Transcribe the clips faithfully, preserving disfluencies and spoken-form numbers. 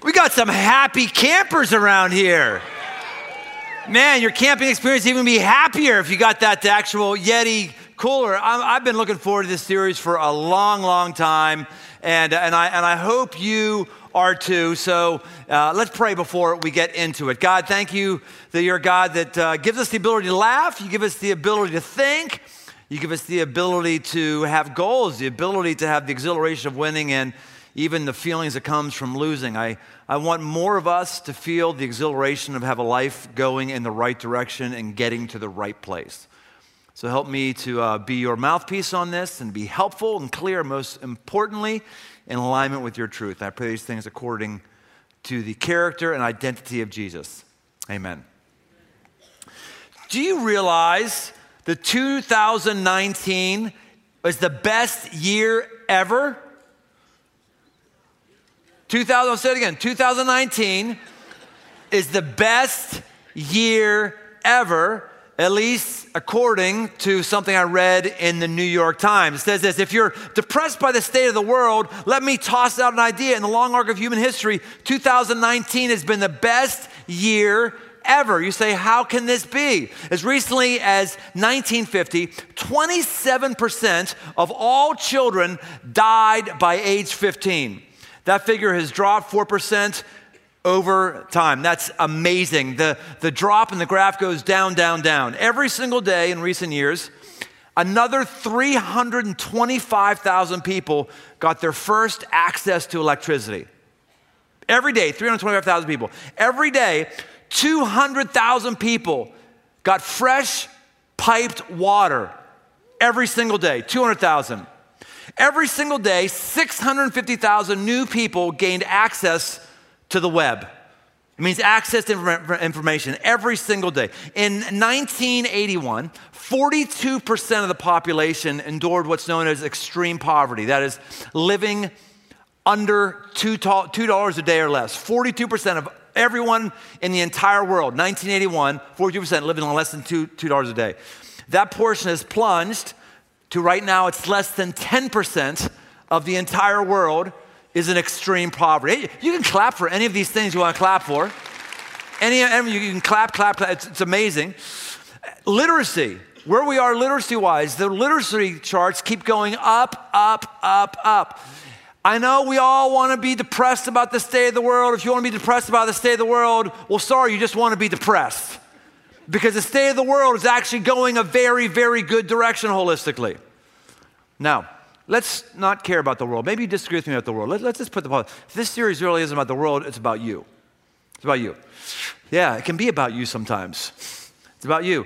We got some happy campers around here. Man, your camping experience even be happier if you got that actual Yeti cooler. I'm, I've been looking forward to this series for a long, long time, and and I and I hope you are too. So uh, let's pray before we get into it. God, thank you that you're a God that uh, gives us the ability to laugh. You give us the ability to think. You give us the ability to have goals, the ability to have the exhilaration of winning, and even the feelings that comes from losing. I, I want more of us to feel the exhilaration of have a life going in the right direction and getting to the right place. So help me to uh, be your mouthpiece on this and be helpful and clear, most importantly, in alignment with your truth. I pray these things according to the character and identity of Jesus. Amen. Do you realize that two thousand nineteen was the best year ever? two thousand, I'll say it again, two thousand nineteen is the best year ever, at least according to something I read in the New York Times. It says this: if you're depressed by the state of the world, let me toss out an idea. In the long arc of human history, two thousand nineteen has been the best year ever. You say, how can this be? As recently as nineteen fifty, twenty-seven percent of all children died by age fifteen. That figure has dropped four percent over time. That's amazing. The, the drop in the graph goes down, down, down. Every single day in recent years, another three hundred twenty-five thousand people got their first access to electricity. Every day, three hundred twenty-five thousand people. Every day, two hundred thousand people got fresh piped water. Every single day, two hundred thousand. Every single day, six hundred fifty thousand new people gained access to the web. It means access to information every single day. In nineteen eighty-one, forty-two percent of the population endured what's known as extreme poverty. That is living under two dollars a day or less. forty-two percent of everyone in the entire world, nineteen eighty-one, forty-two percent living on less than two dollars a day. That portion has plunged to right now, it's less than ten percent of the entire world is in extreme poverty. You can clap for any of these things you want to clap for. Any, any you can clap, clap, clap. It's, it's amazing. Literacy, where we are literacy-wise, the literacy charts keep going up, up, up, up. I know we all want to be depressed about the state of the world. If you want to be depressed about the state of the world, well, sorry, you just want to be depressed. Because the state of the world is actually going a very, very good direction holistically. Now, let's not care about the world. Maybe you disagree with me about the world. Let, let's just put the pause. This series really isn't about the world. It's about you. It's about you. Yeah, it can be about you sometimes. It's about you.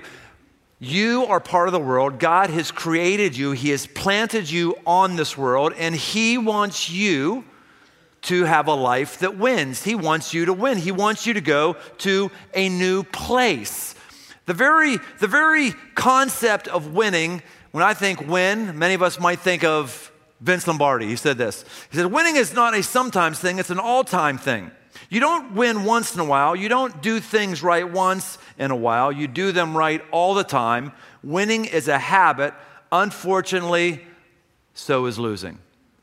You are part of the world. God has created you. He has planted you on this world, and He wants you to have a life that wins. He wants you to win. He wants you to go to a new place. The very, the very concept of winning, when I think win, many of us might think of Vince Lombardi. He said this. He said, winning is not a sometimes thing, it's an all-time thing. You don't win once in a while. You don't do things right once in a while. You do them right all the time. Winning is a habit. Unfortunately, so is losing.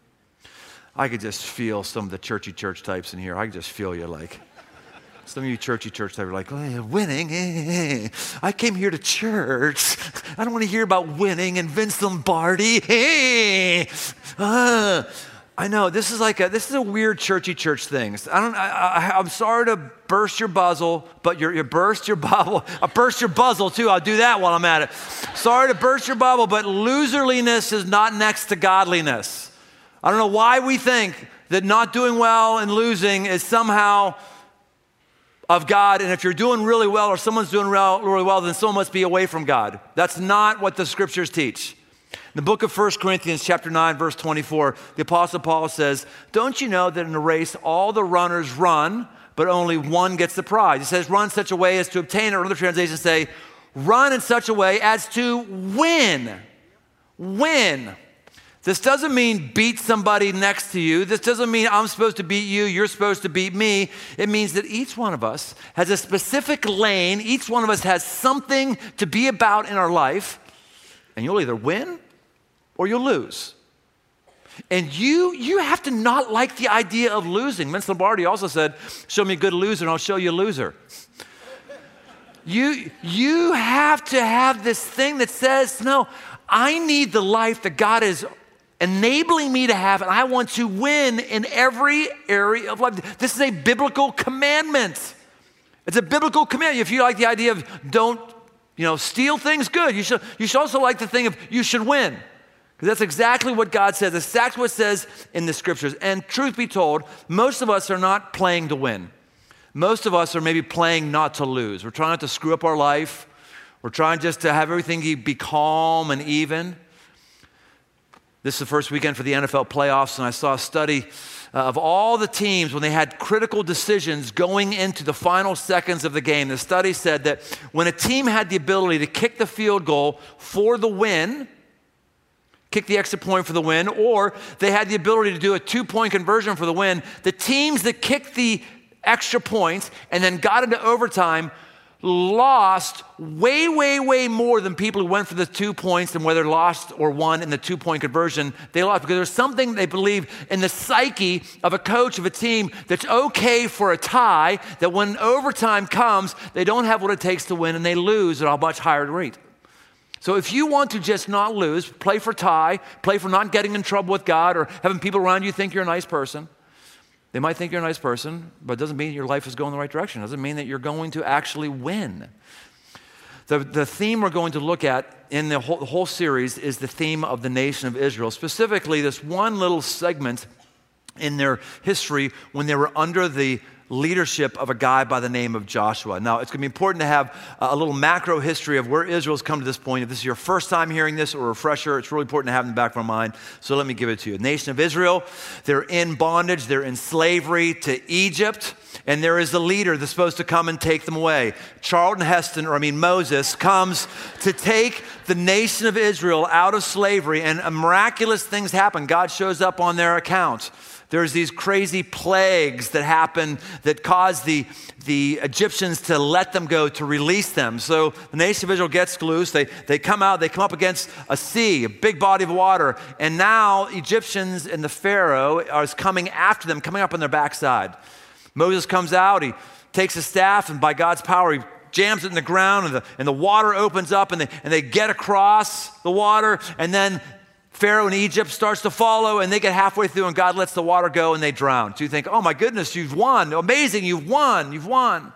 I could just feel some of the churchy church types in here. I could just feel you like... Some of you churchy church types are like, oh, winning. Eh, I came here to church. I don't want to hear about winning and Vince Lombardi. Eh, uh, I know this is like a this is a weird churchy church thing. I don't. I, I, I'm sorry to burst your buzzle, but you you burst your bubble. I burst your buzzle too. I'll do that while I'm at it. Sorry to burst your bubble, but loserliness is not next to godliness. I don't know why we think that not doing well and losing is somehow of God, and if you're doing really well or someone's doing really well, then someone must be away from God. That's not what the scriptures teach. In the book of First Corinthians chapter nine, verse twenty-four, the Apostle Paul says, don't you know that in a race all the runners run, but only one gets the prize? He says, run in such a way as to obtain, or other translations say, run in such a way as to win. Win. This doesn't mean beat somebody next to you. This doesn't mean I'm supposed to beat you, you're supposed to beat me. It means that each one of us has a specific lane. Each one of us has something to be about in our life, and you'll either win or you'll lose. And you, you have to not like the idea of losing. Vince Lombardi also said, show me a good loser and I'll show you a loser. You, you have to have this thing that says, no, I need the life that God is enabling me to have, and I want to win in every area of life. This is a biblical commandment. It's a biblical commandment. If you like the idea of don't, you know, steal things, good. You should, you should also like the thing of you should win. Because that's exactly what God says. That's exactly what it says in the scriptures. And truth be told, most of us are not playing to win. Most of us are maybe playing not to lose. We're trying not to screw up our life. We're trying just to have everything be calm and even. This is the first weekend for the N F L playoffs, and I saw a study uh, of all the teams when they had critical decisions going into the final seconds of the game. The study said that when a team had the ability to kick the field goal for the win, kick the extra point for the win, or they had the ability to do a two-point conversion for the win, the teams that kicked the extra points and then got into overtime lost way, way, way more than people who went for the two points and whether lost or won in the two-point conversion. They lost because there's something they believe in the psyche of a coach of a team that's okay for a tie, that when overtime comes, they don't have what it takes to win and they lose at a much higher rate. So if you want to just not lose, play for tie, play for not getting in trouble with God or having people around you think you're a nice person. They might think you're a nice person, but it doesn't mean your life is going the right direction. It doesn't mean that you're going to actually win. The, the theme we're going to look at in the whole, the whole series is the theme of the nation of Israel, specifically this one little segment in their history when they were under the leadership of a guy by the name of Joshua. Now, it's going to be important to have a little macro history of where Israel's come to this point. If this is your first time hearing this or a refresher, it's really important to have in the back of our mind. So let me give it to you. The nation of Israel, they're in bondage. They're in slavery to Egypt. And there is a leader that's supposed to come and take them away. Charlton Heston, or I mean Moses, comes to take the nation of Israel out of slavery. And miraculous things happen. God shows up on their account. There's these crazy plagues that happen that cause the, the Egyptians to let them go, to release them. So the nation of Israel gets loose. They, they come out, they come up against a sea, a big body of water. And now Egyptians and the Pharaoh are coming after them, coming up on their backside. Moses comes out, he takes a staff, and by God's power, he jams it in the ground, and the, and the water opens up, and they, and they get across the water, and then Pharaoh in Egypt starts to follow, and they get halfway through, and God lets the water go, and they drown. So you think, oh my goodness, you've won. Amazing, you've won, you've won.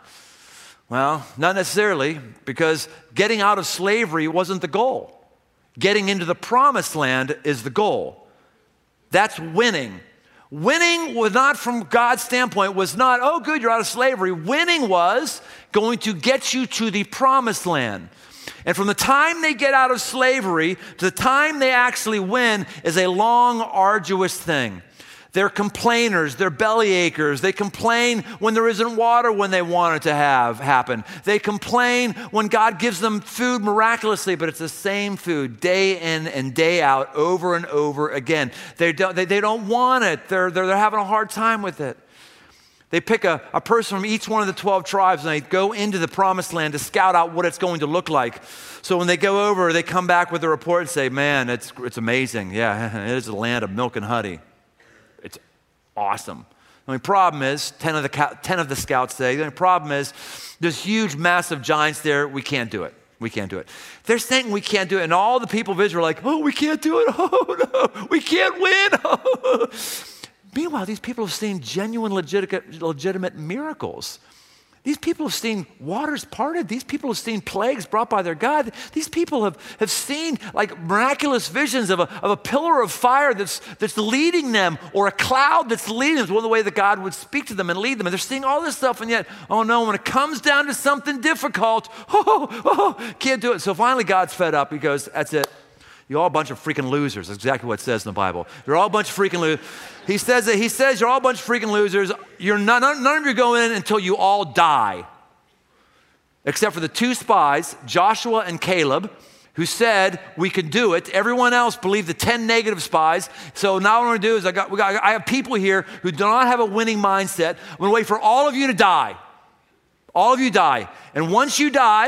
Well, not necessarily, because getting out of slavery wasn't the goal. Getting into the promised land is the goal. That's winning. Winning was not, from God's standpoint, was not, oh good, you're out of slavery. Winning was going to get you to the promised land. And from the time they get out of slavery to the time they actually win is a long, arduous thing. They're complainers, they're belly achers. They complain when there isn't water when they want it to have happen. They complain when God gives them food miraculously, but it's the same food day in and day out, over and over again. They don't, they, they don't want it. They're, they're, they're having a hard time with it. They pick a, a person from each one of the twelve tribes and they go into the promised land to scout out what it's going to look like. So when they go over, they come back with a report and say, man, it's, it's amazing. Yeah, it is a land of milk and honey. It's awesome. The only problem is, ten of the, ten of the scouts say, the only problem is there's huge, massive giants there. We can't do it. We can't do it. They're saying we can't do it. And all the people of Israel are like, oh, we can't do it. Oh, no, we can't win. Oh. Meanwhile, these people have seen genuine, legitimate, legitimate miracles. These people have seen waters parted. These people have seen plagues brought by their God. These people have, have seen like miraculous visions of a, of a pillar of fire that's, that's leading them, or a cloud that's leading them. It's one of the ways that God would speak to them and lead them. And they're seeing all this stuff, and yet, oh no, when it comes down to something difficult, oh, oh, can't do it. So finally God's fed up. He goes, that's it. You're all a bunch of freaking losers. That's exactly what it says in the Bible. You're all a bunch of freaking losers. He says that he says you're all a bunch of freaking losers. You're none, none of you go in until you all die. Except for the two spies, Joshua and Caleb, who said we could do it. Everyone else believed the ten negative spies. So now what I'm going to do is I got, we got I have people here who do not have a winning mindset. I'm going to wait for all of you to die. All of you die. And once you die,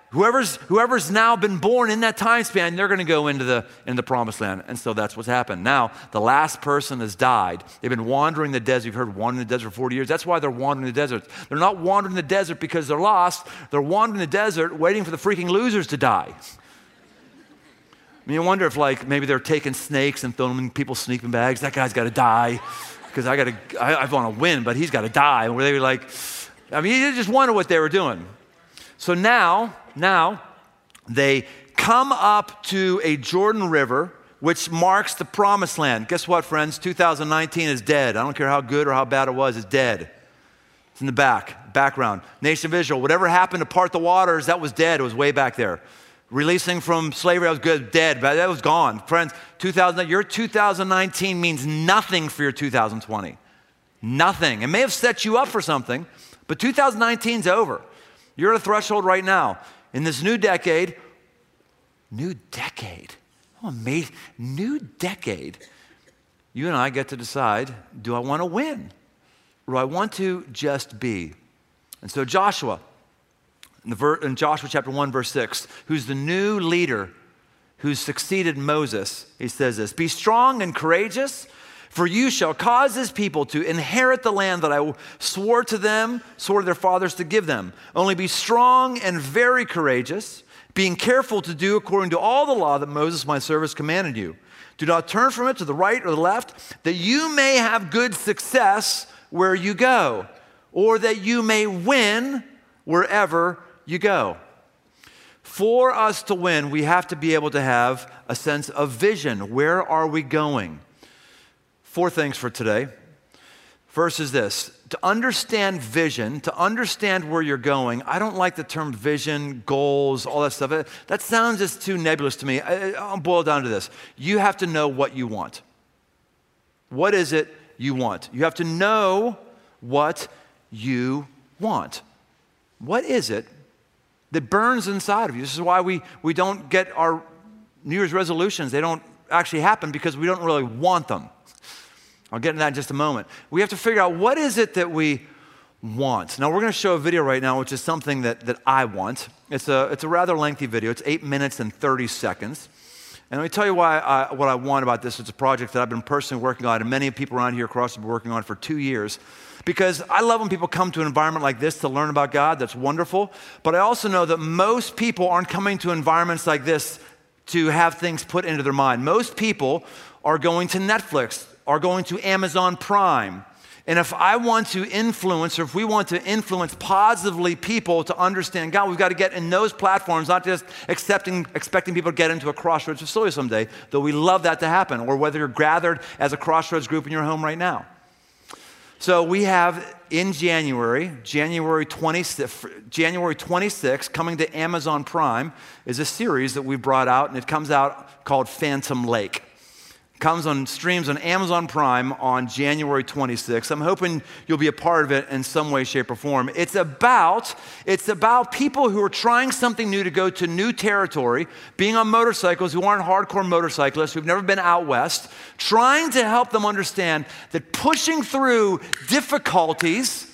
Whoever's, whoever's now been born in that time span, they're going to go into the, into the promised land. And so that's what's happened. Now, the last person has died. They've been wandering the desert. You've heard wandering the desert for forty years. That's why they're wandering the desert. They're not wandering the desert because they're lost. They're wandering the desert waiting for the freaking losers to die. I mean, you wonder if like maybe they're taking snakes and throwing them in people's sleeping bags. That guy's got to die because I got to, I, I want to win, but he's got to die. And where they were like, I mean, you just wonder what they were doing. So now, now they come up to a Jordan River, which marks the promised land. Guess what, friends? two thousand nineteen is dead. I don't care how good or how bad it was, it's dead. It's in the back, background. Nation of Israel, whatever happened to part the waters, that was dead. It was way back there. Releasing from slavery, that was good, dead, but that was gone. Friends, two thousand, your two thousand nineteen means nothing for your two thousand twenty. Nothing. It may have set you up for something, but two thousand nineteen is over. You're at a threshold right now. In this new decade, new decade, oh, amazing, new decade, you and I get to decide, do I want to win? Or do I want to just be? And so Joshua, in, the ver- in Joshua chapter one, verse six, who's the new leader who's succeeded Moses, he says this, be strong and courageous, for you shall cause this people to inherit the land that I swore to them, swore to their fathers to give them. Only be strong and very courageous, being careful to do according to all the law that Moses, my servant, commanded you. Do not turn from it to the right or the left, that you may have good success where you go, or that you may win wherever you go. For us to win, we have to be able to have a sense of vision. Where are we going? Four things for today. First is this, to understand vision, to understand where you're going. I don't like the term vision, goals, all that stuff. That sounds just too nebulous to me. I, I'll boil down to this. You have to know what you want. What is it you want? You have to know what you want. What is it that burns inside of you? This is why we, we don't get our New Year's resolutions. They don't actually happen because we don't really want them. I'll get into that in just a moment. We have to figure out what is it that we want. Now, we're going to show a video right now, which is something that, that I want. It's a, it's a rather lengthy video. It's eight minutes and thirty seconds. And let me tell you why I, what I want about this. It's a project that I've been personally working on, and many people around here across have been working on for two years. Because I love when people come to an environment like this to learn about God. That's wonderful. But I also know that most people aren't coming to environments like this to have things put into their mind. Most people are going to Netflix, are going to Amazon Prime. And if I want to influence, or if we want to influence positively people to understand God, we've got to get in those platforms, not just accepting, expecting people to get into a Crossroads facility someday, though we love that to happen, or whether you're gathered as a Crossroads group in your home right now. So we have in January, January twenty-sixth, January twenty-sixth, coming to Amazon Prime, is a series that we brought out, and it comes out called Phantom Lake. Comes on streams on Amazon Prime on January twenty-sixth. I'm hoping you'll be a part of it in some way, shape, or form. It's about, it's about people who are trying something new to go to new territory, being on motorcycles who aren't hardcore motorcyclists, who've never been out west, trying to help them understand that pushing through difficulties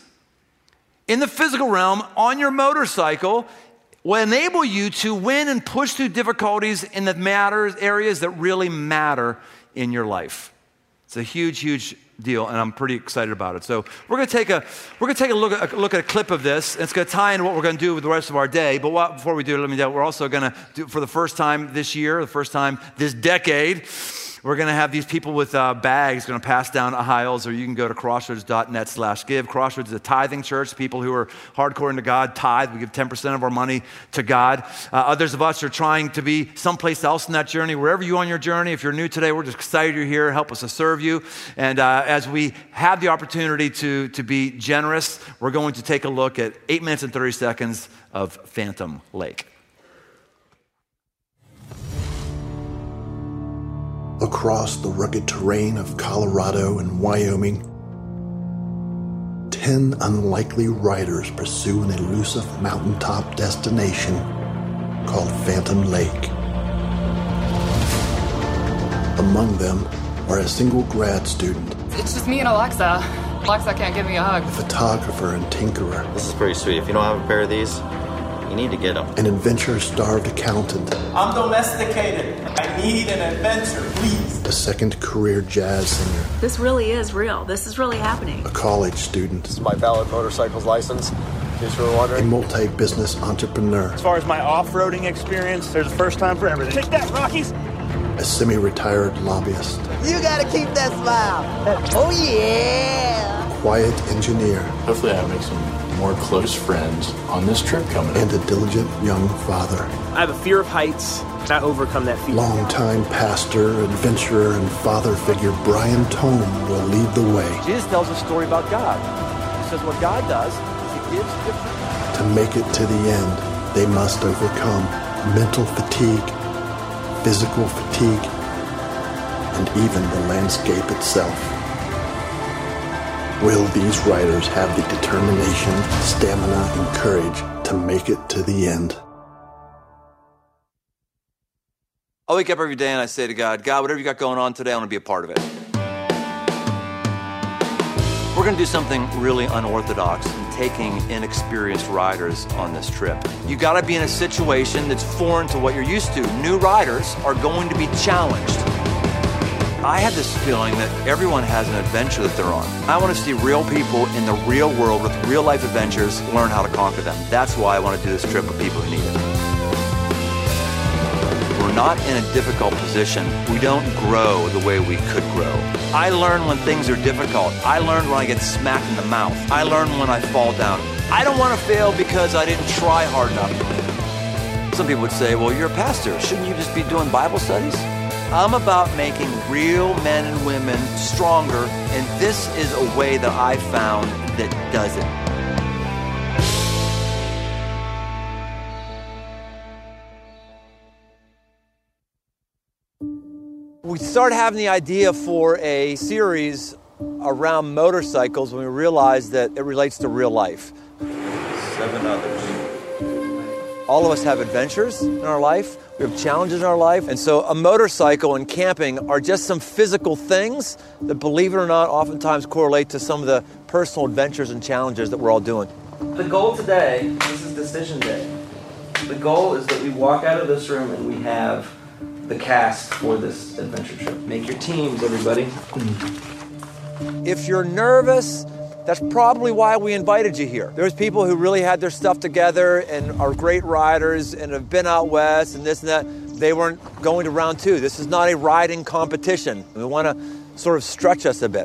in the physical realm on your motorcycle will enable you to win and push through difficulties in the matters, areas that really matter in your life. It's a huge, huge deal, and I'm pretty excited about it. So we're going to take a we're going to take a look at a look at a clip of this. And it's going to tie into what we're going to do with the rest of our day. But what, before we do, let me tell you, we're also going to do for the first time this year, the first time this decade. We're going to have these people with uh, bags going to pass down aisles, or you can go to crossroads.net slash give. Crossroads is a tithing church. People who are hardcore into God tithe. We give ten percent of our money to God. Uh, others of us are trying to be someplace else in that journey. Wherever you are on your journey, if you're new today, we're just excited you're here. Help us to serve you. And uh, as we have the opportunity to, to be generous, we're going to take a look at eight minutes and thirty seconds of Phantom Lake. Across the rugged terrain of Colorado and Wyoming, ten unlikely riders pursue an elusive mountaintop destination called Phantom Lake. Among them are a single grad student, It's just me and Alexa. Alexa can't give me a hug. a photographer and tinkerer, This is pretty sweet. If you don't have a pair of these, You need to get them. An adventure-starved accountant. I'm domesticated. I need an adventure, please. A second career jazz singer. This really is real. This is really happening. A college student. This is my valid motorcycles license, in case you were A wondering. multi-business entrepreneur. As far as my off-roading experience, there's a first time for everything. Take that, Rockies! A semi-retired lobbyist. You gotta keep that smile. Oh, yeah. Quiet engineer. Hopefully I make some more close friends on this trip coming up. And a diligent young father. I have a fear of heights. I overcome that fear. Longtime pastor, adventurer, and father figure Brian Tome will lead the way. Jesus tells a story about God. He says what God does is he gives different. To make it to the end, they must overcome mental fatigue, physical fatigue, and even the landscape itself. Will these riders have the determination, stamina, and courage to make it to the end? I wake up every day and I say to God, God, whatever you got going on today, I want to be a part of it. We're going to do something really unorthodox in taking inexperienced riders on this trip. You got to be in a situation that's foreign to what you're used to. New riders are going to be challenged. I have this feeling that everyone has an adventure that they're on. I want to see real people in the real world with real life adventures learn how to conquer them. That's why I want to do this trip with people who need it. We're not in a difficult position. We don't grow the way we could grow. I learn when things are difficult. I learned when I get smacked in the mouth. I learn when I fall down. I don't want to fail because I didn't try hard enough. Some people would say, well, you're a pastor. Shouldn't you just be doing Bible studies? I'm about making real men and women stronger, and this is a way that I found that does it. We started having the idea for a series around motorcycles when we realized that it relates to real life. Seven others. All of us have adventures in our life. We have challenges in our life. And so a motorcycle and camping are just some physical things that, believe it or not, oftentimes correlate to some of the personal adventures and challenges that we're all doing. The goal today, this is decision day. The goal is that we walk out of this room and we have the cast for this adventure trip. Make your teams, everybody. If you're nervous, that's probably why we invited you here. There's people who really had their stuff together and are great riders and have been out west and this and that. They weren't going to round two. This is not a riding competition. We want to sort of stretch us a bit.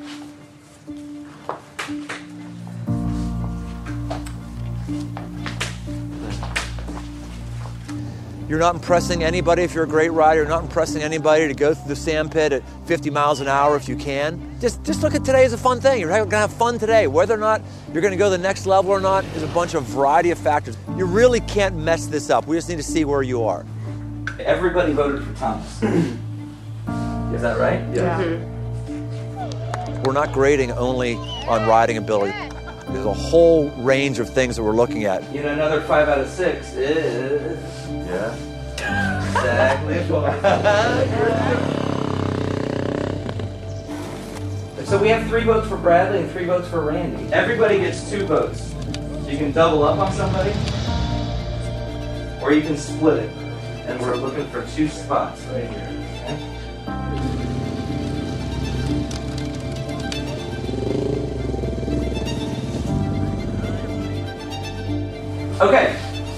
You're not impressing anybody if you're a great rider. You're not impressing anybody to go through the sand pit at fifty miles an hour if you can. Just, just look at today as a fun thing. You're going to have fun today. Whether or not you're going to go to the next level or not is a bunch of variety of factors. You really can't mess this up. We just need to see where you are. Everybody voted for Thomas. Is that right? Yeah. Mm-hmm. We're not grading only on riding ability. There's a whole range of things that we're looking at. You know, another five out of six is... Yeah. Exactly. So we have three votes for Bradley and three votes for Randy. Everybody gets two votes. So you can double up on somebody, or you can split it. And we're looking for two spots right here. Okay? Okay.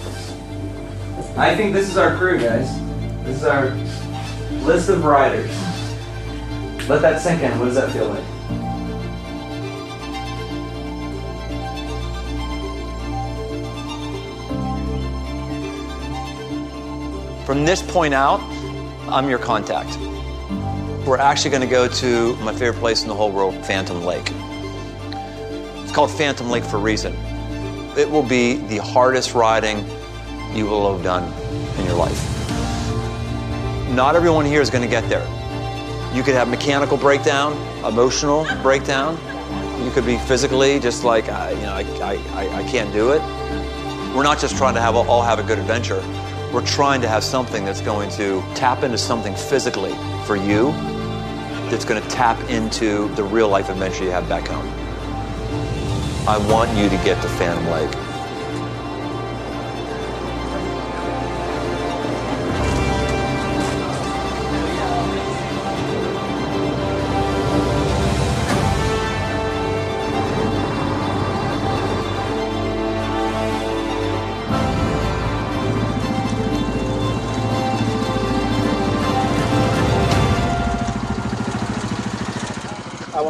I think this is our crew, guys. This is our list of riders. Let that sink in. What does that feel like? From this point out, I'm your contact. We're actually going to go to my favorite place in the whole world, Phantom Lake. It's called Phantom Lake for a reason. It will be the hardest riding you will have done in your life. Not everyone here is going to get there. You could have mechanical breakdown, emotional breakdown. You could be physically just like, I, you know, I, I, I can't do it. We're not just trying to have all have a good adventure. We're trying to have something that's going to tap into something physically for you that's going to tap into the real life adventure you have back home. I want you to get to Phantom Lake.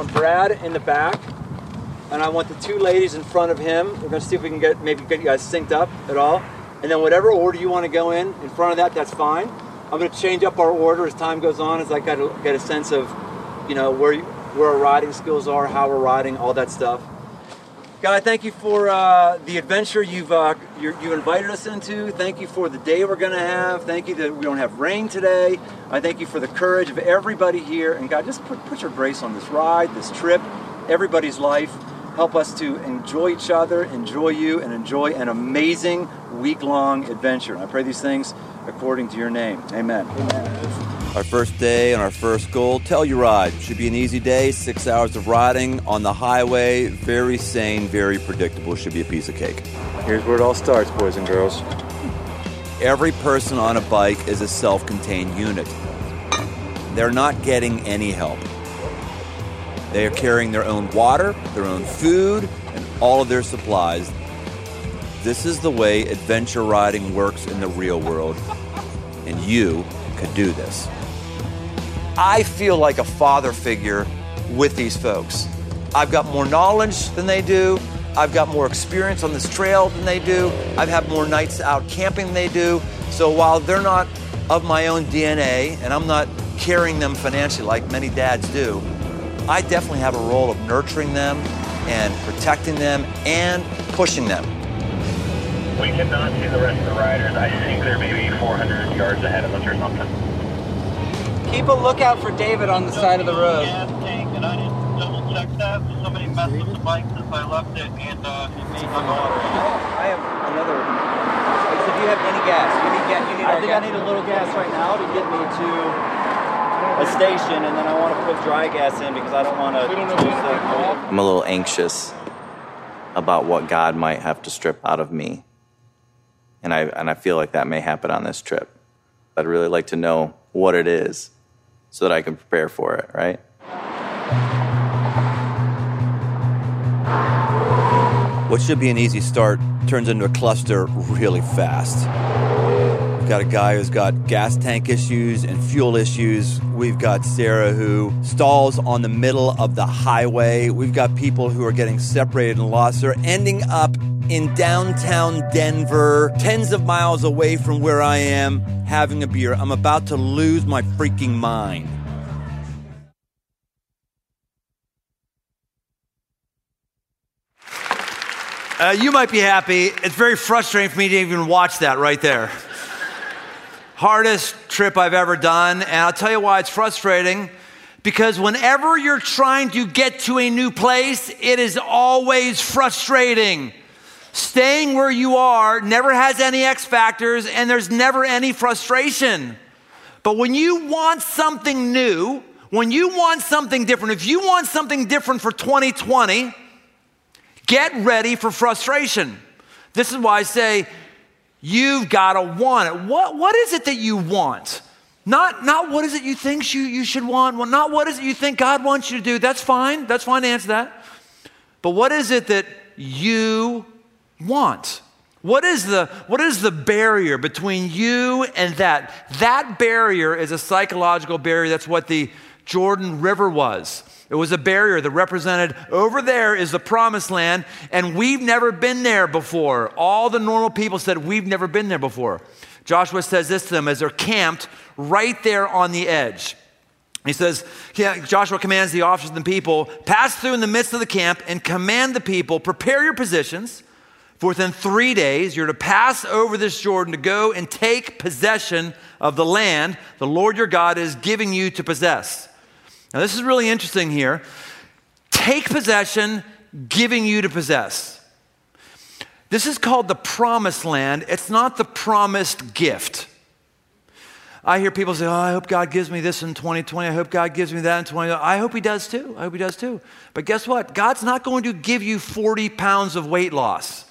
want Brad in the back, and I want the two ladies in front of him. We're gonna see if we can get maybe get you guys synced up at all. And then whatever order you want to go in, in front of that, that's fine. I'm gonna change up our order as time goes on, as I got to get a sense of, you know, where you, where our riding skills are, how we're riding, all that stuff. God, thank you for uh, the adventure you've uh, you're, you invited us into. Thank you for the day we're going to have. Thank you that we don't have rain today. I thank you for the courage of everybody here. And God, just put, put your grace on this ride, this trip, everybody's life. Help us to enjoy each other, enjoy you, and enjoy an amazing week-long adventure. And I pray these things according to your name. Amen. Amen. Our first day and our first goal, Telluride. Should be an easy day, six hours of riding on the highway. Very sane, very predictable. Should be a piece of cake. Here's where it all starts, boys and girls. Every person on a bike is a self-contained unit. They're not getting any help. They are carrying their own water, their own food, and all of their supplies. This is the way adventure riding works in the real world, and you could do this. I feel like a father figure with these folks. I've got more knowledge than they do. I've got more experience on this trail than they do. I've had more nights out camping than they do. So while they're not of my own D N A, and I'm not carrying them financially like many dads do, I definitely have a role of nurturing them and protecting them and pushing them. We cannot see the rest of the riders. I think they're maybe four hundred yards ahead of us or something. Keep a lookout for David on the side of the road. Gas tank, and I didn't double check that. Somebody messed with the bike since I left it, and uh, it made my water. I have another. If you have any gas, you need gas. You need I our think gas. I need a little gas right now to get me to a station, and then I want to put dry gas in because I don't want to use the. I'm a little anxious about what God might have to strip out of me. And I and I feel like that may happen on this trip. I'd really like to know what it is so that I can prepare for it, right? What should be an easy start turns into a cluster really fast. We've got a guy who's got gas tank issues and fuel issues. We've got Sarah who stalls on the middle of the highway. We've got people who are getting separated and lost. They're ending up in downtown Denver, tens of miles away from where I am, having a beer. I'm about to lose my freaking mind. Uh, you might be happy. It's very frustrating for me to even watch that right there. Hardest trip I've ever done, and I'll tell you why it's frustrating. Because whenever you're trying to get to a new place, it is always frustrating. Staying where you are never has any X factors, and there's never any frustration. But when you want something new, when you want something different, if you want something different for twenty twenty, get ready for frustration. This is why I say you've got to want it. What, what is it that you want? Not, not what is it you think you, you should want. Well, not what is it you think God wants you to do. That's fine. That's fine to answer that. But what is it that you want? What is the what is the barrier between you and that? That barrier is a psychological barrier. That's what the Jordan River was. It was a barrier that represented over there is the promised land, and we've never been there before. All the normal people said, we've never been there before. Joshua says this to them as they're camped right there on the edge. He says, yeah, Joshua commands the officers and the people, pass through in the midst of the camp and command the people, prepare your positions. For within three days, you're to pass over this Jordan to go and take possession of the land the Lord your God is giving you to possess. Now, this is really interesting here. Take possession, giving you to possess. This is called the promised land. It's not the promised gift. I hear people say, oh, I hope God gives me this in twenty twenty. I hope God gives me that in twenty twenty. I hope he does too. I hope he does too. But guess what? God's not going to give you forty pounds of weight loss.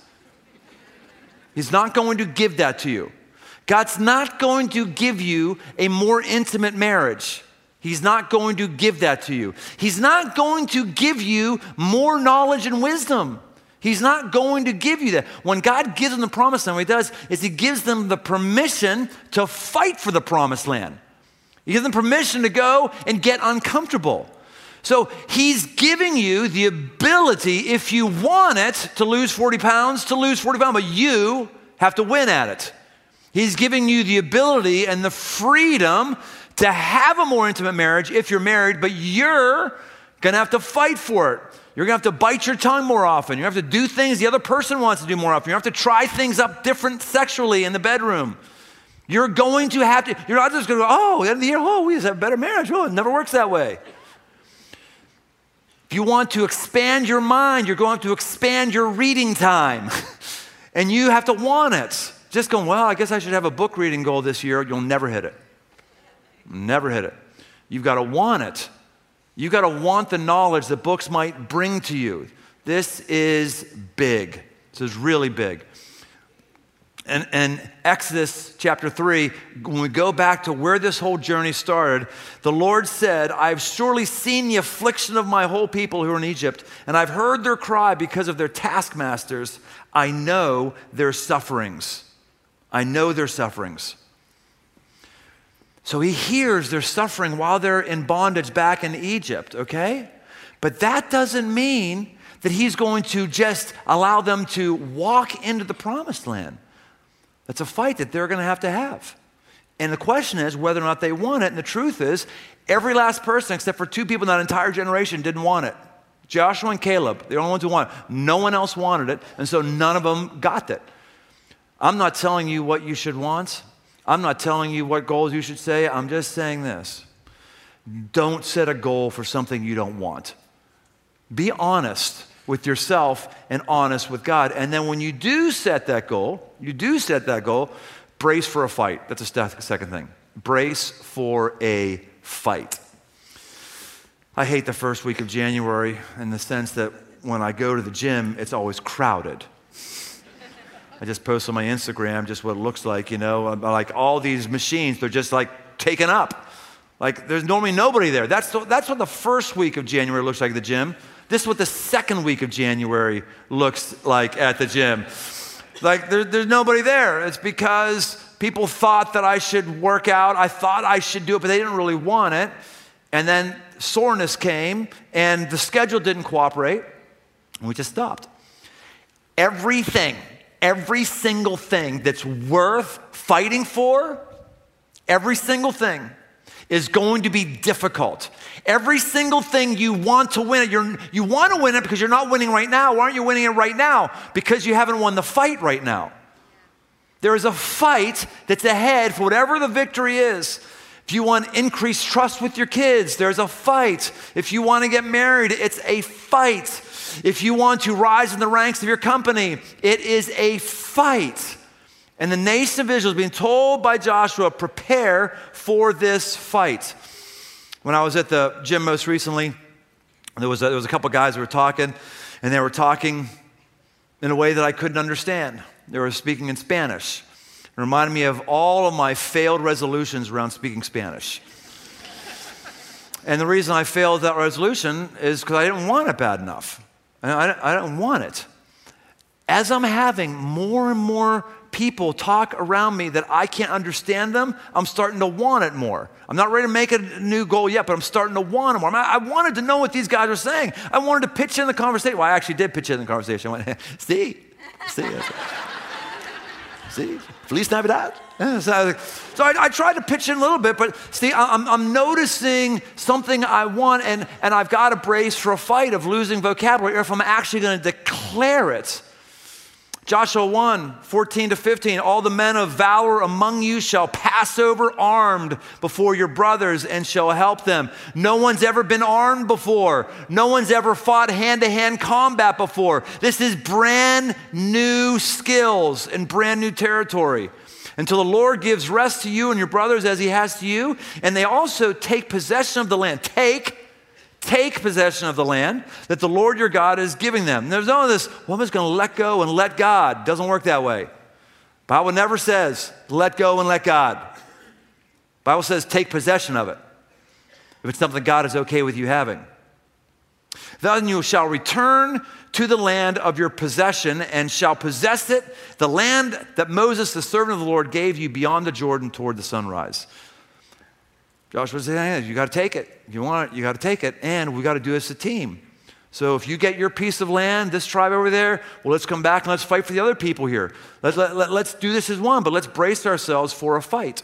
He's not going to give that to you. God's not going to give you a more intimate marriage. He's not going to give that to you. He's not going to give you more knowledge and wisdom. He's not going to give you that. When God gives them the promised land, what he does is he gives them the permission to fight for the promised land. He gives them permission to go and get uncomfortable. So he's giving you the ability, if you want it, to lose forty pounds, to lose forty pounds, but you have to win at it. He's giving you the ability and the freedom to have a more intimate marriage if you're married, but you're gonna have to fight for it. You're gonna have to bite your tongue more often. You have to do things the other person wants to do more often. You have to try things up different sexually in the bedroom. You're going to have to, you're not just gonna go, oh, end of the year, oh, we just have a better marriage. Oh, it never works that way. If you want to expand your mind, you're going to expand your reading time. And you have to want it. Just going, well, I guess I should have a book reading goal this year. You'll never hit it. Never hit it. You've got to want it. You've got to want the knowledge that books might bring to you. This is big. This is really big. And, and Exodus chapter three, when we go back to where this whole journey started, the Lord said, I've surely seen the affliction of my whole people who are in Egypt, and I've heard their cry because of their taskmasters. I know their sufferings. I know their sufferings. So he hears their suffering while they're in bondage back in Egypt, okay? But that doesn't mean that he's going to just allow them to walk into the promised land. That's a fight that they're going to have to have. And the question is whether or not they want it. And the truth is, every last person except for two people in that entire generation didn't want it. Joshua and Caleb, the only ones who wanted it. No one else wanted it, and so none of them got it. I'm not telling you what you should want. I'm not telling you what goals you should say. I'm just saying this. Don't set a goal for something you don't want. Be honest with yourself and honest with God. And then when you do set that goal, you do set that goal, brace for a fight. That's a second thing. Brace for a fight. I hate the first week of January in the sense that when I go to the gym, it's always crowded. I just post on my Instagram just what it looks like, you know, like all these machines, they're just like taken up. Like there's normally nobody there. That's, the, that's what the first week of January looks like at the gym. This is what the second week of January looks like at the gym. Like there, there's nobody there. It's because people thought that I should work out. I thought I should do it, but they didn't really want it. And then soreness came and the schedule didn't cooperate. And we just stopped. Everything, every single thing that's worth fighting for, every single thing is going to be difficult. Every single thing you want to win it, you're, you want to win it because you're not winning right now. Why aren't you winning it right now? Because you haven't won the fight right now. There is a fight that's ahead for whatever the victory is. If you want increased trust with your kids, there's a fight. If you want to get married, it's a fight. If you want to rise in the ranks of your company, it is a fight. And the nation of Israel is being told by Joshua, prepare for this fight. When I was at the gym most recently, there was a, there was a couple guys who were talking, and they were talking in a way that I couldn't understand. They were speaking in Spanish. It reminded me of all of my failed resolutions around speaking Spanish. And the reason I failed that resolution is because I didn't want it bad enough. I, I didn't want it. As I'm having more and more people talk around me that I can't understand them, I'm starting to want it more. I'm not ready to make a new goal yet, but I'm starting to want it more. I wanted to know what these guys are saying. I wanted to pitch in the conversation. Well, I actually did pitch in the conversation. I went, see, see, see, Feliz Navidad. So, I, so I, I tried to pitch in a little bit, but see, I'm, I'm noticing something I want, and, and I've got to brace for a fight of losing vocabulary if I'm actually going to declare it. Joshua one, fourteen to fifteen, all the men of valor among you shall pass over armed before your brothers and shall help them. No one's ever been armed before. No one's ever fought hand-to-hand combat before. This is brand new skills and brand new territory. Until the Lord gives rest to you and your brothers as he has to you, and they also take possession of the land. Take Take possession of the land that the Lord your God is giving them. And there's none of this, well, I'm just going to let go and let God. Doesn't work that way. Bible never says, let go and let God. Bible says, take possession of it. If it's something God is okay with you having. Then you shall return to the land of your possession and shall possess it, the land that Moses, the servant of the Lord, gave you beyond the Jordan toward the sunrise. Joshua said, hey, you got to take it. If you want it, you got to take it. And we got to do this as a team. So if you get your piece of land, this tribe over there, well, let's come back and let's fight for the other people here. Let's, let, let, let's do this as one, but let's brace ourselves for a fight.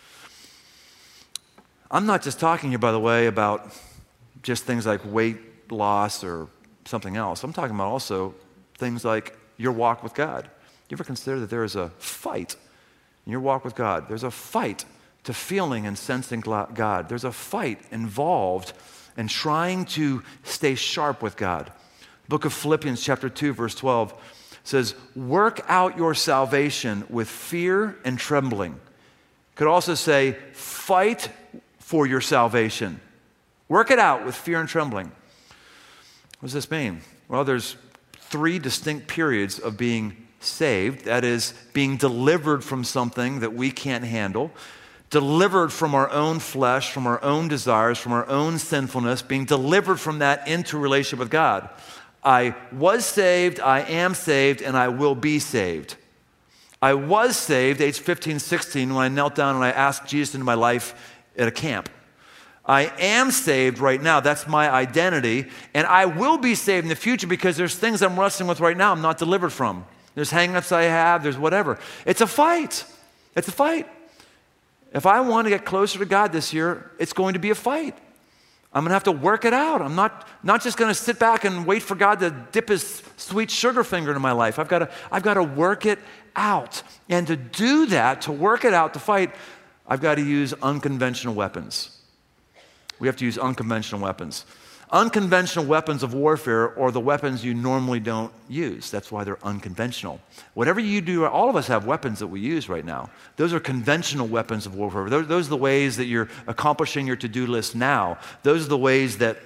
I'm not just talking here, by the way, about just things like weight loss or something else. I'm talking about also things like your walk with God. You ever consider that there is a fight in your walk with God? There's a fight to feeling and sensing God. There's a fight involved in trying to stay sharp with God. Book of Philippians chapter two, verse twelve says, work out your salvation with fear and trembling. Could also say, fight for your salvation. Work it out with fear and trembling. What does this mean? Well, there's three distinct periods of being saved. That is, being delivered from something that we can't handle, delivered from our own flesh, from our own desires, from our own sinfulness, being delivered from that into relationship with God. I was saved, I am saved, and I will be saved. I was saved, age fifteen, sixteen, when I knelt down and I asked Jesus into my life at a camp. I am saved right now. That's my identity. And I will be saved in the future because there's things I'm wrestling with right now I'm not delivered from. There's hang-ups I have, there's whatever. It's a fight. It's a fight. If I want to get closer to God this year, it's going to be a fight. I'm going to have to work it out. I'm not, not just going to sit back and wait for God to dip his sweet sugar finger into my life. I've got to, I've got to work it out. And to do that, to work it out, to fight, I've got to use unconventional weapons. We have to use unconventional weapons. Unconventional weapons of warfare are the weapons you normally don't use. That's why they're unconventional. Whatever you do, all of us have weapons that we use right now. Those are conventional weapons of warfare. Those, those are the ways that you're accomplishing your to-do list now. Those are the ways that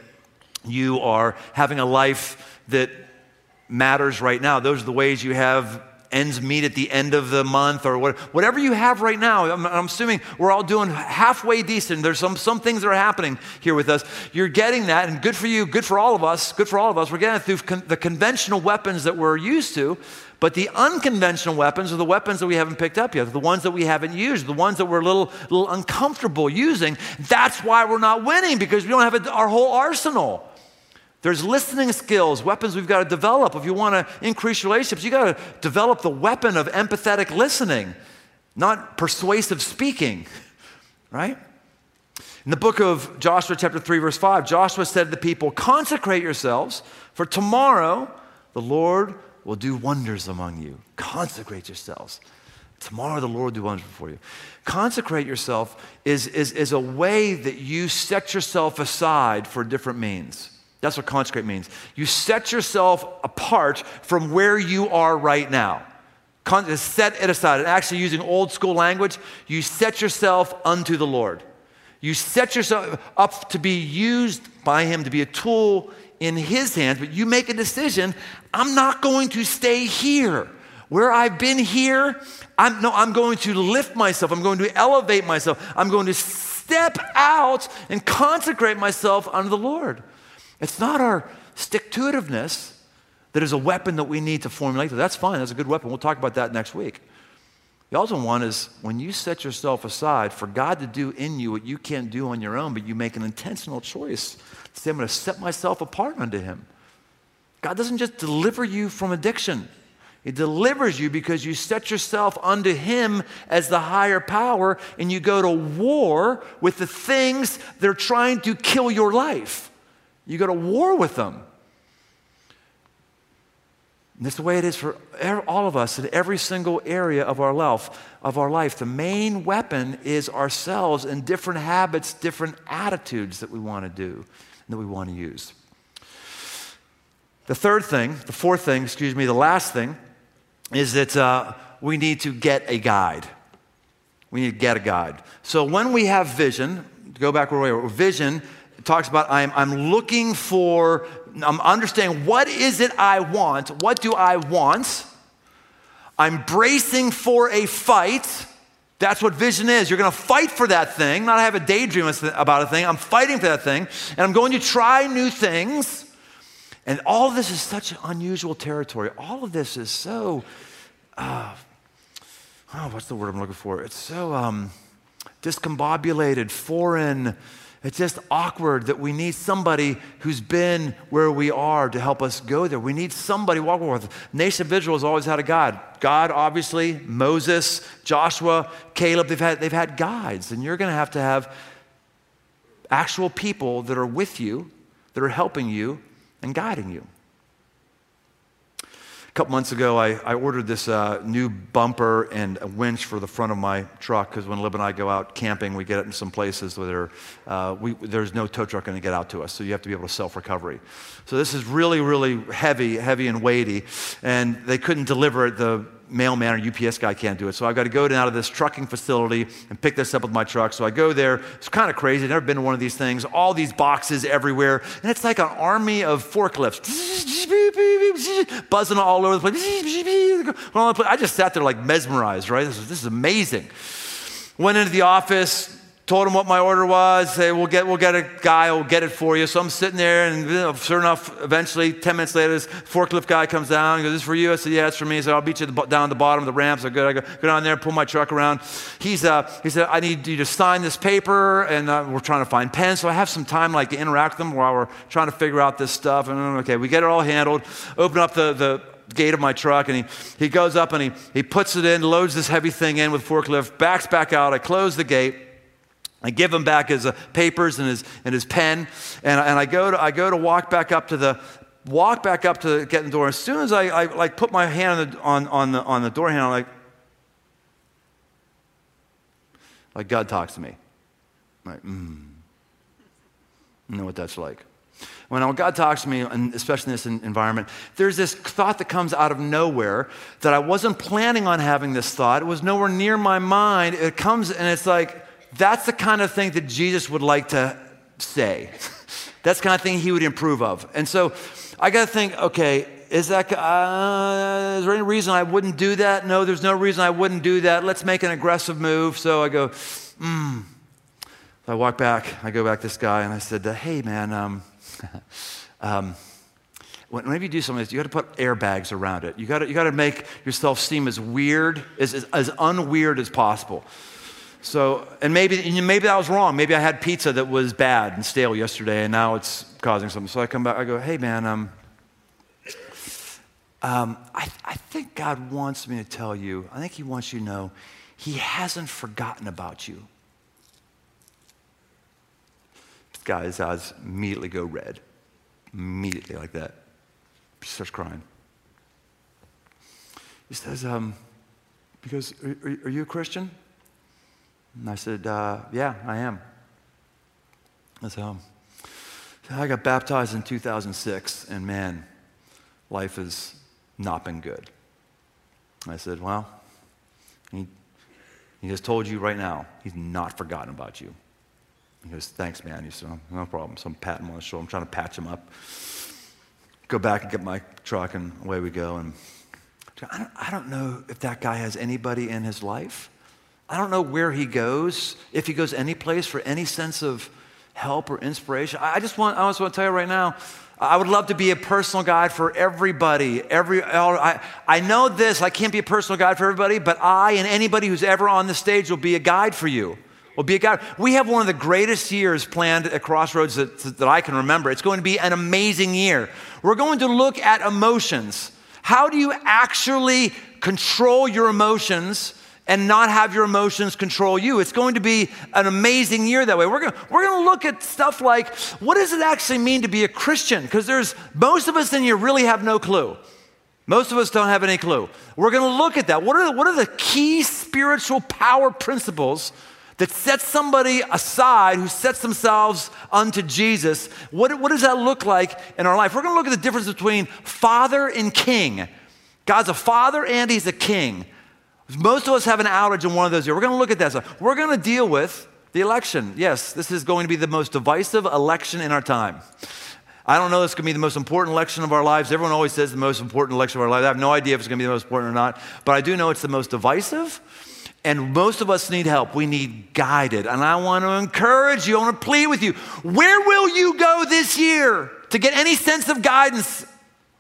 you are having a life that matters right now. Those are the ways you have ends meet at the end of the month or what, whatever you have right now. I'm, I'm assuming we're all doing halfway decent. There's some, some things that are happening here with us. You're getting that, and good for you, good for all of us, good for all of us. We're getting it through con- the conventional weapons that we're used to, but the unconventional weapons are the weapons that we haven't picked up yet, the ones that we haven't used, the ones that we're a little, little uncomfortable using. That's why we're not winning, because we don't have a, our whole arsenal. There's listening skills, weapons we've got to develop. If you want to increase relationships, you got to develop the weapon of empathetic listening, not persuasive speaking, right? In the book of Joshua chapter three, verse five, Joshua said to the people, consecrate yourselves, for tomorrow the Lord will do wonders among you. Consecrate yourselves. Tomorrow the Lord will do wonders for you. Consecrate yourself is, is, is a way that you set yourself aside for different means. That's what consecrate means. You set yourself apart from where you are right now. Con- set it aside. And actually, using old school language, you set yourself unto the Lord. You set yourself up to be used by him, to be a tool in his hands, but you make a decision. I'm not going to stay here. Where I've been here, I'm, no, I'm going to lift myself. I'm going to elevate myself. I'm going to step out and consecrate myself unto the Lord. It's not our stick-to-itiveness that is a weapon that we need to formulate. That's fine. That's a good weapon. We'll talk about that next week. The other one is when you set yourself aside for God to do in you what you can't do on your own, but you make an intentional choice to say, I'm going to set myself apart unto him. God doesn't just deliver you from addiction. He delivers you because you set yourself unto him as the higher power, and you go to war with the things that are trying to kill your life. You go to war with them. And that's the way it is for all of us in every single area of our life. Of our life. The main weapon is ourselves and different habits, different attitudes that we want to do and that we want to use. The third thing, the fourth thing, excuse me, the last thing is that uh, we need to get a guide. We need to get a guide. So when we have vision, to go back where we were, vision talks about I'm, I'm looking for, I'm understanding what is it I want, what do I want? I'm bracing for a fight. That's what vision is. You're going to fight for that thing, not have a daydream about a thing. I'm fighting for that thing, and I'm going to try new things. And all of this is such unusual territory. All of this is so, uh, oh, what's the word I'm looking for? It's so, um, discombobulated, foreign. It's just awkward that we need somebody who's been where we are to help us go there. We need somebody walking with us. Nation of Israel has always had a God. God, obviously, Moses, Joshua, Caleb, they've had, they've had guides. And you're going to have to have actual people that are with you, that are helping you and guiding you. A couple months ago, I, I ordered this uh, new bumper and a winch for the front of my truck because when Lib and I go out camping, we get it in some places where there, uh, we, there's no tow truck going to get out to us, so you have to be able to self-recovery. So this is really, really heavy, heavy and weighty, and they couldn't deliver it. The mailman or U P S guy can't do it. So I've got to go down to this trucking facility and pick this up with my truck. So I go there. It's kind of crazy. I've never been to one of these things. All these boxes everywhere. And it's like an army of forklifts. Buzzing all over the place. I just sat there like mesmerized, right? This is, this is amazing. Went into the office, told him what my order was. Say, we'll get, we'll get a guy, we'll get it for you. So I'm sitting there, and you know, sure enough, eventually, ten minutes later, this forklift guy comes down. He goes, "This is for you?" I said, "Yeah, it's for me." So I'll beat you the, down at the bottom of the ramp. So good. I go, go down there, pull my truck around. He's, uh, he said, "I need you to sign this paper," and uh, we're trying to find pens. So I have some time, like, to interact with them while we're trying to figure out this stuff. And okay, we get it all handled. Open up the the gate of my truck, and he, he goes up and he, he puts it in, loads this heavy thing in with forklift, backs back out. I close the gate. I give him back his uh, papers and his and his pen, and, and I go to I go to walk back up to the walk back up to get in the door. As soon as I, I like put my hand on the, on, on the on the door handle, like like God talks to me. I'm like, mm. You know what that's like. When God talks to me, and especially in this environment, there's this thought that comes out of nowhere that I wasn't planning on having this thought. It was nowhere near my mind. It comes and it's like, that's the kind of thing that Jesus would like to say. That's the kind of thing he would improve of. And so I got to think, okay, is that, uh, is there any reason I wouldn't do that? No, there's no reason I wouldn't do that. Let's make an aggressive move. So I go, hmm. So I walk back, I go back to this guy, and I said, hey, man, um, um, whenever you do something like this, you got to put airbags around it. You got to, you got to make yourself seem as weird, as, as, as unweird as possible. So, and maybe maybe I was wrong. Maybe I had pizza that was bad and stale yesterday, and now it's causing something. So I come back, I go, hey, man, um, um, I, I think God wants me to tell you, I think he wants you to know he hasn't forgotten about you. This guy's eyes immediately go red. Immediately like that. He starts crying. He says, um, because, are, are you a Christian? And I said, uh, yeah, I am. I said, um, I got baptized in two thousand six, and man, life has not been good. I said, well, he, he just told you right now, he's not forgotten about you. He goes, thanks, man. He said, no problem. So I'm patting him on the shoulder. I'm trying to patch him up. Go back and get my truck, and away we go. And I don't, I don't know if that guy has anybody in his life. I don't know where he goes, if he goes any place for any sense of help or inspiration. I just want, I just want to tell you right now, I would love to be a personal guide for everybody. Every, I, I know this, I can't be a personal guide for everybody, but I and anybody who's ever on the stage will be a guide for you. Will be a guide. We have one of the greatest years planned at Crossroads that, that I can remember. It's going to be an amazing year. We're going to look at emotions. How do you actually control your emotions and not have your emotions control you? It's going to be an amazing year that way. We're going we're going to look at stuff like, what does it actually mean to be a Christian? Because there's, most of us in here really have no clue. Most of us don't have any clue. We're going to look at that. What are, what are the key spiritual power principles that set somebody aside who sets themselves unto Jesus? What, what does that look like in our life? We're going to look at the difference between father and king. God's a father and he's a king. Most of us have an outage in one of those here. We're going to look at that. So we're going to deal with the election. Yes, this is going to be the most divisive election in our time. I don't know if it's going to be the most important election of our lives. Everyone always says the most important election of our lives. I have no idea if it's going to be the most important or not, but I do know it's the most divisive, and most of us need help. We need guided, and I want to encourage you, I want to plead with you. Where will you go this year to get any sense of guidance?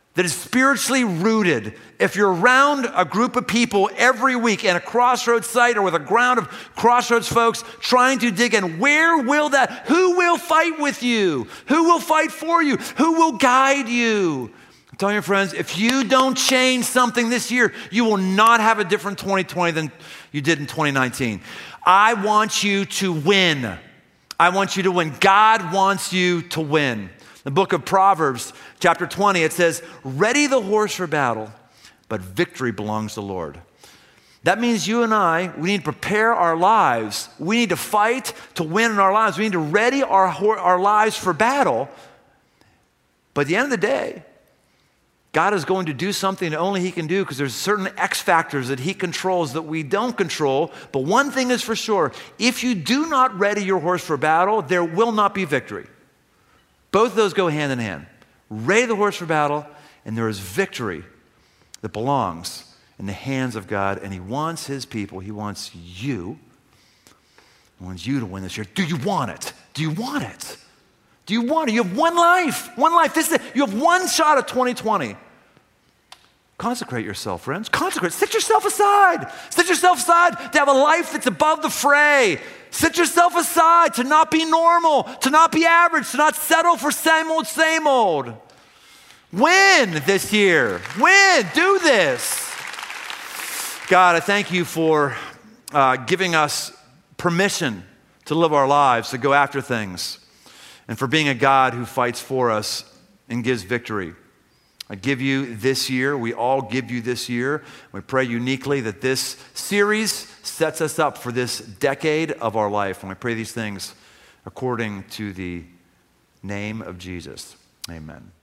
that is spiritually rooted. If you're around a group of people every week in a Crossroads site or with a ground of Crossroads folks trying to dig in, where will that, who will fight with you? Who will fight for you? Who will guide you? I'm telling you, friends, if you don't change something this year, you will not have a different twenty twenty than you did in twenty nineteen. I want you to win. I want you to win. God wants you to win. The book of Proverbs, chapter twenty, it says, ready the horse for battle, but victory belongs to the Lord. That means you and I, we need to prepare our lives. We need to fight to win in our lives. We need to ready our, our lives for battle. But at the end of the day, God is going to do something that only he can do because there's certain X factors that he controls that we don't control. But one thing is for sure, if you do not ready your horse for battle, there will not be victory. Both of those go hand in hand. Ready the horse for battle, and there is victory that belongs in the hands of God, and he wants his people, he wants you, he wants you to win this year. Do you want it? Do you want it? Do you want it? You have one life, one life. This is it. You have one shot at twenty twenty. Consecrate yourself, friends. Consecrate. Set yourself aside. Set yourself aside to have a life that's above the fray. Set yourself aside to not be normal, to not be average, to not settle for same old, same old. Win this year. Win. Do this. God, I thank you for uh, giving us permission to live our lives, to go after things, and for being a God who fights for us and gives victory. I give you this year. We all give you this year. We pray uniquely that this series sets us up for this decade of our life. And we pray these things according to the name of Jesus. Amen.